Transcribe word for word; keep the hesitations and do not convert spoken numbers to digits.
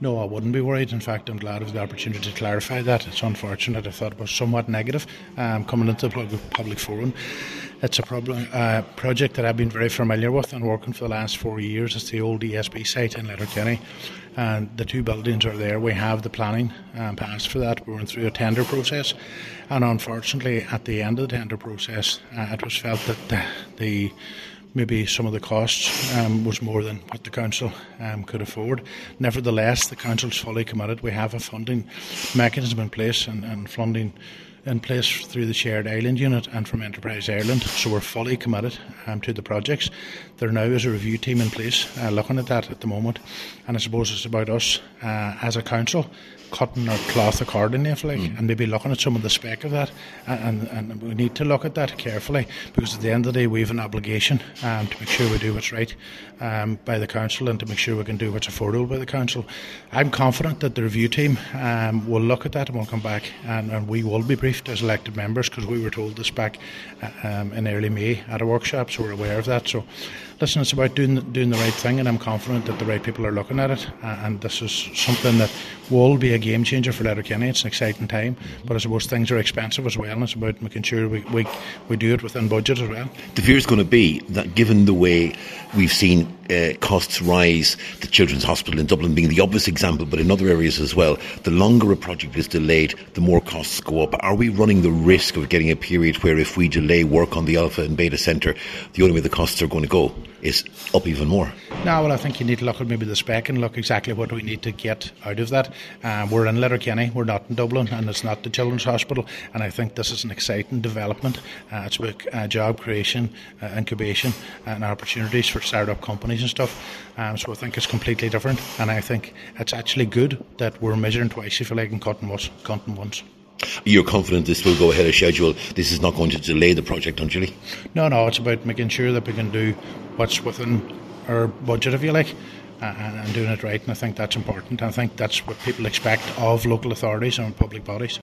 No, I wouldn't be worried. In fact, I'm glad of the opportunity to clarify that. It's unfortunate. I thought it was somewhat negative um, coming into the public, public forum. It's a problem, uh, project that I've been very familiar with and working for the last four years. It's the old E S B site in Letterkenny, and the two buildings are there. We have the planning um, passed for that. We went through a tender process, and unfortunately, at the end of the tender process, uh, it was felt that the, the maybe some of the costs um, was more than what the council um, could afford. Nevertheless, the council's fully committed. We have a funding mechanism in place and, and funding in place through the Shared Island Unit and from Enterprise Ireland, so we're fully committed um, to the projects. There now is a review team in place uh, looking at that at the moment, and I suppose it's about us uh, as a council cutting our cloth accordingly, if like, mm. and maybe looking at some of the spec of that, and, and, and we need to look at that carefully, because at the end of the day we have an obligation um, to make sure we do what's right um, by the council, and to make sure we can do what's affordable by the council. I'm confident that the review team um, will look at that and will come back, and, and we will be briefed as elected members, because we were told this back um, in early May at a workshop, so we're aware of that. So listen, it's about doing, doing the right thing, and I'm confident that the right people are looking at it, uh, and this is something that will be a game changer for Letterkenny. It's an exciting time, but I suppose things are expensive as well, and it's about making sure we, we, we do it within budget as well. The fear is going to be that, given the way we've seen uh, costs rise, the Children's Hospital in Dublin being the obvious example, but in other areas as well, the longer a project is delayed, the more costs go up. Are we running the risk of getting a period where, if we delay work on the Alpha and Beta Centre, the only way the costs are going to go is up even more? No, well, I think you need to look at maybe the spec and look exactly what we need to get out of that. Um, we're in Letterkenny, we're not in Dublin, and it's not the Children's Hospital, and I think this is an exciting development. Uh, it's about uh, job creation, uh, incubation, and opportunities for start-up companies and stuff. Um, so I think it's completely different, and I think it's actually good that we're measuring twice, if you like, and cutting once. Cutting once. You're confident this will go ahead of schedule? This is not going to delay the project unduly? No, no, it's about making sure that we can do what's within our budget, if you like, uh, and doing it right, and I think that's important. I think that's what people expect of local authorities and public bodies.